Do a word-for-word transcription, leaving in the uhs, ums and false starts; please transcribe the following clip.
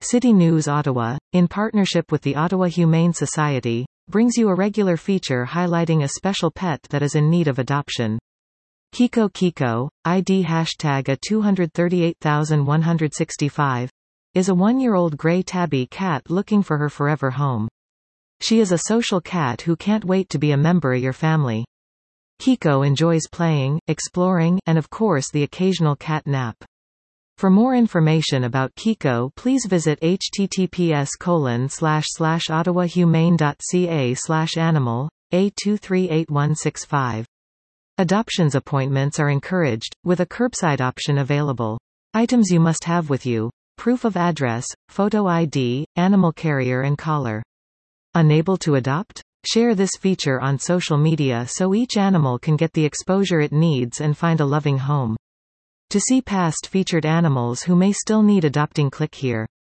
City News Ottawa, in partnership with the Ottawa Humane Society, brings you a regular feature highlighting a special pet that is in need of adoption. Kiko Kiko, I D hashtag A two hundred thirty-eight thousand one hundred sixty-five, is a one-year-old gray tabby cat looking for her forever home. She is a social cat who can't wait to be a member of your family. Kiko enjoys playing, exploring, and of course the occasional cat nap. For more information about Kiko, please visit https colon slash slash ottawahumane.ca slash animal, A two three eight one six five. Adoptions appointments are encouraged, with a curbside option available. Items you must have with you: proof of address, photo I D, animal carrier and collar. Unable to adopt? Share this feature on social media so each animal can get the exposure it needs and find a loving home. To see past featured animals who may still need adopting, click here.